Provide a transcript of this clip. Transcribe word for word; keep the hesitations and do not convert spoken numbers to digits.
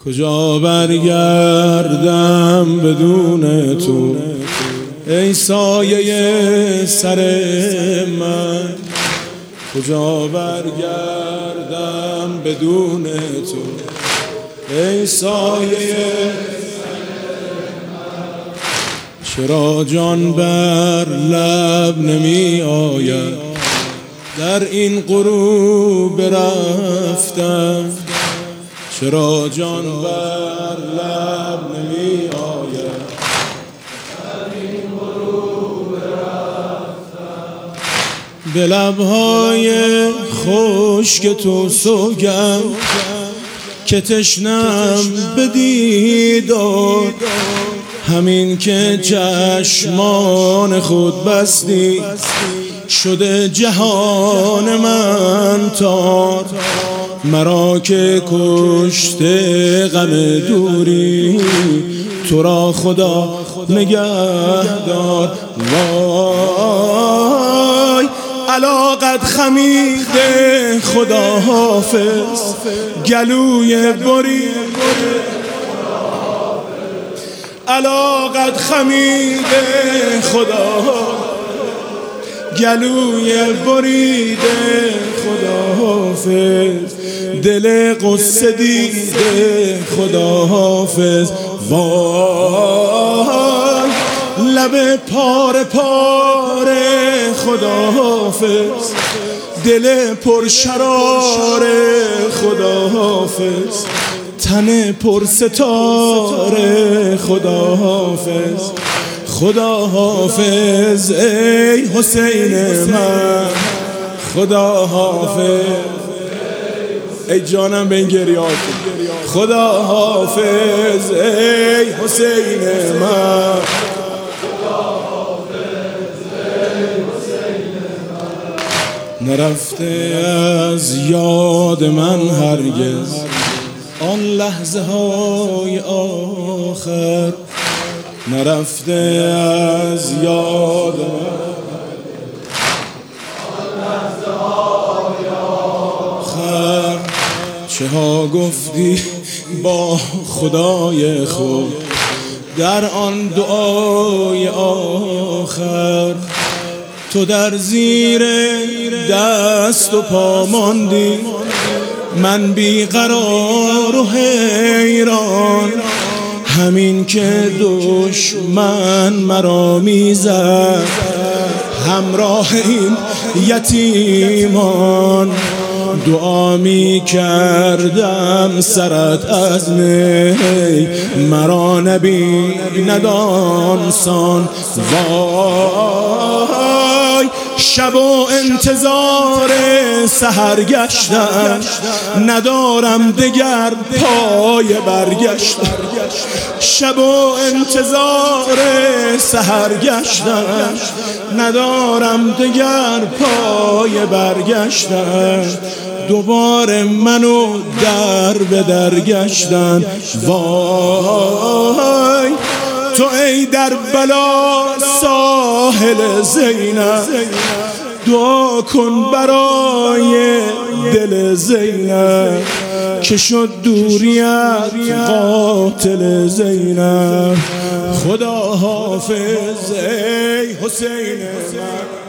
کجا برگردم بدون تو ای سایه سر من، کجا برگردم بدون تو ای سایه من. چرا جان بر لب نمی آید در این غروب رفتم، چرا جان بر لب نمی آید در این غروب رفتم. به لبهای خشک تو سوگم که تشنم به دیدار، همین که چشمان خود بستی شده جهان من تار. مرا که کشته غم دوری تو را خدا نگهدار. وای علاقت خمیده خدا حافظ گلوی بریده، علاقت خمیده خدا گلوی بریده. خدا حافظ دل قصه دیده خدا حافظ. وای لب پاره پاره خدا حافظ، دل پرشرار خدا حافظ، تن پر ستاره خدا حافظ. خدا حافظ ای حسین من، خدا حافظ ای جانم به این گریات، خدا حافظ ای حسین من، خدا حافظ ای حسین من. نرفته از یاد من هرگز آن لحظه های آخر، نرفته از یاد آخر. چه ها گفتی با خدای خود در آن دعای آخر، تو در زیر دست و پا ماندی من بیقرار و حیران، همین که دشمن مرا میزد همراه این یتیمان. دعا می کردم سرت از می مرا نبی ندانسان. وای شب و انتظار سحر گشتم ندارم دگر پای برگشتن، شب و انتظار سحر گشتم ندارم دگر پای برگشتن. دوباره منو در به در گشتن. وای تو ای در بلا ساحل زینب دعا کن برای دل زینب که شد دوریت قاتل زینب. خدا حافظ ای حسین من.